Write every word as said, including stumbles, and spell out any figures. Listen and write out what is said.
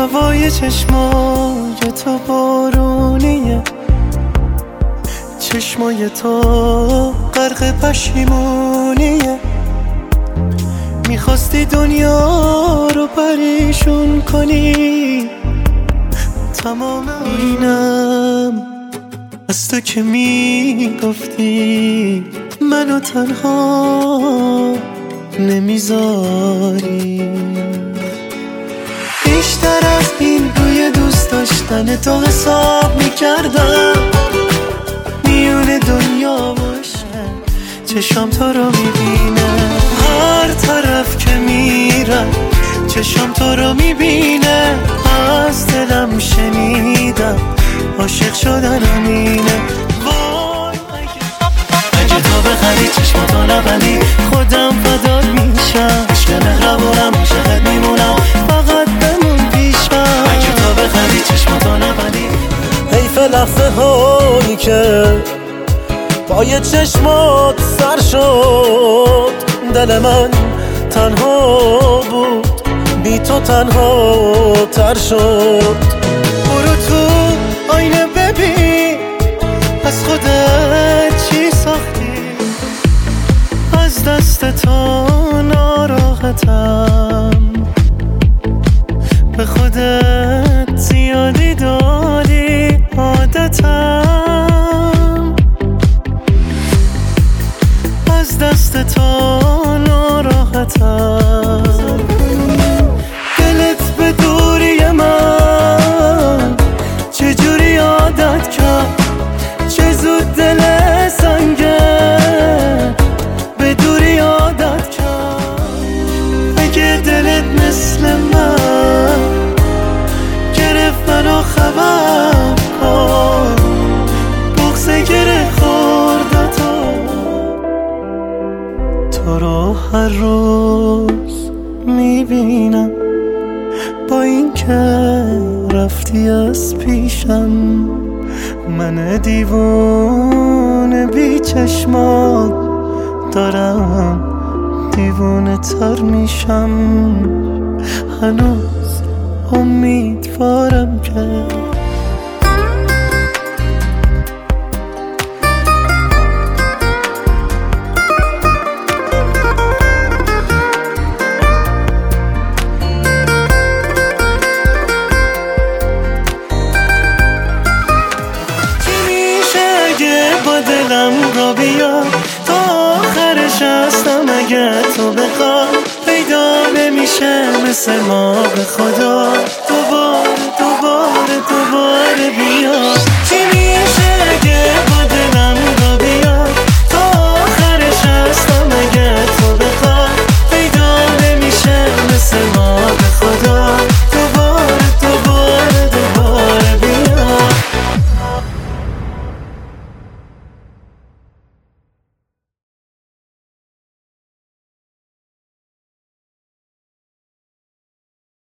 هوای چشمای تو بارونیه، چشمای تو غرق پشیمونیه. میخواستی دنیا رو پریشون کنی، تمام اینم از تو که میگفتی منو تنها نمیذاری. بیشتر از این روی دوست داشتن تو حساب میکردم، میون دنیا باشه چشم تو رو میبینه، هر طرف که میرم چشم تو رو میبینه. از دلم شنیدم عاشق شدن همینه. وای اگه تو بخری چشماتو نبندی خودم فدات میشم، عشق مهربونم عاشقت میمونم فقط بمون پیشم. اگه تو بخری چشماتو نبندی. حیف لحظه هایی که با یه چشمات سر شد، دل من تنها بود بی تو تنها تر شد. برو تو آینه ببین از خودت چی ساختی، از دست تو ناراحتم، به خودت زیادی دادی عادتم، از دست تو ناراحتم. دلت به دوری من چجوری عادت کرد، چه زود دل سنگه به دوری عادت کرد. اگه دلت مثل من گرفت منو خبر کن، بغض گره خورده تو رو هر روز میبینم، با این که رفتی از پیشم. من دیوونه بی چشمات دارم دیوونه تر میشم، هنوز امیدوارم که با دلم را بیا تا آخرش هستم. اگه تو بخوای پیدا نمیشه مثل ما، به خدا دوباره دوباره دوباره بیا.